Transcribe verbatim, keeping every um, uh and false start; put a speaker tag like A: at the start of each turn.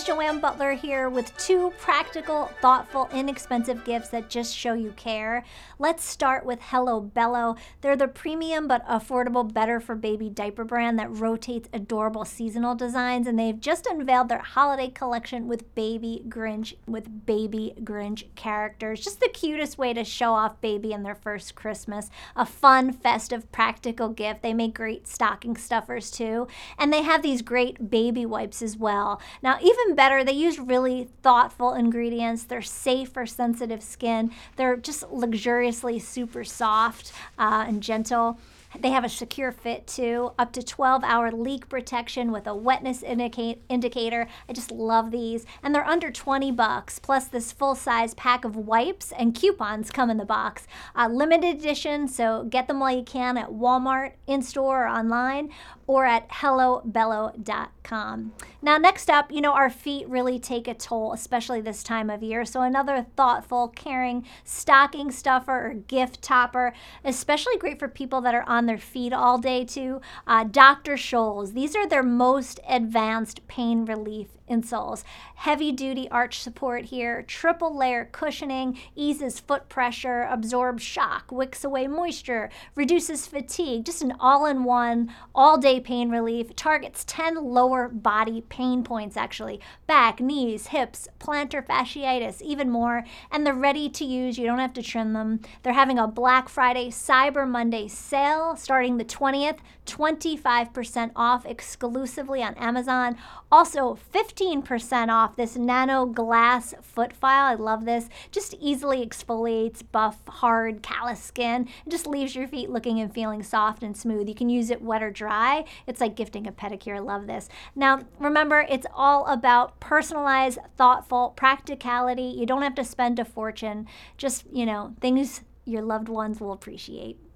A: Joanne Butler here with two practical, thoughtful, inexpensive gifts that just show you care. Let's start with Hello Bello. They're the premium but affordable Better for Baby diaper brand that rotates adorable seasonal designs, and they've just unveiled their holiday collection with Baby Grinch, with Baby Grinch characters. Just the cutest way to show off baby in their first Christmas. A fun, festive, practical gift. They make great stocking stuffers too, and they have these great baby wipes as well. Now, even better, they use really thoughtful ingredients. They're safe for sensitive skin. They're just luxuriously super soft uh, and gentle. They have a secure fit too, up to twelve hour leak protection with a wetness indicate, indicator. I just love these. And they're under twenty bucks, plus this full size pack of wipes and coupons come in the box. Uh, limited edition, so get them while you can at Walmart, in-store or online, or at hello bello dot com. Now, next up, you know, our feet really take a toll, especially this time of year. So another thoughtful, caring stocking stuffer or gift topper, especially great for people that are on their feet all day too. Uh, Doctor Scholl's. These are their most advanced pain relief insoles. Heavy duty arch support here, triple layer cushioning, eases foot pressure, absorbs shock, wicks away moisture, reduces fatigue. Just an all-in-one, all-day pain relief. Targets ten lower body pain points actually. Back, knees, hips, plantar fasciitis, even more. And they're ready to use. You don't have to trim them. They're having a Black Friday, Cyber Monday sale starting the twentieth, twenty-five percent off exclusively on Amazon. Also, fifteen percent off this nano glass foot file. I love this. Just easily exfoliates buff, hard, callous skin. It just leaves your feet looking and feeling soft and smooth. You can use it wet or dry. It's like gifting a pedicure. I love this. Now, remember, it's all about personalized, thoughtful practicality. You don't have to spend a fortune. Just, you know, things your loved ones will appreciate.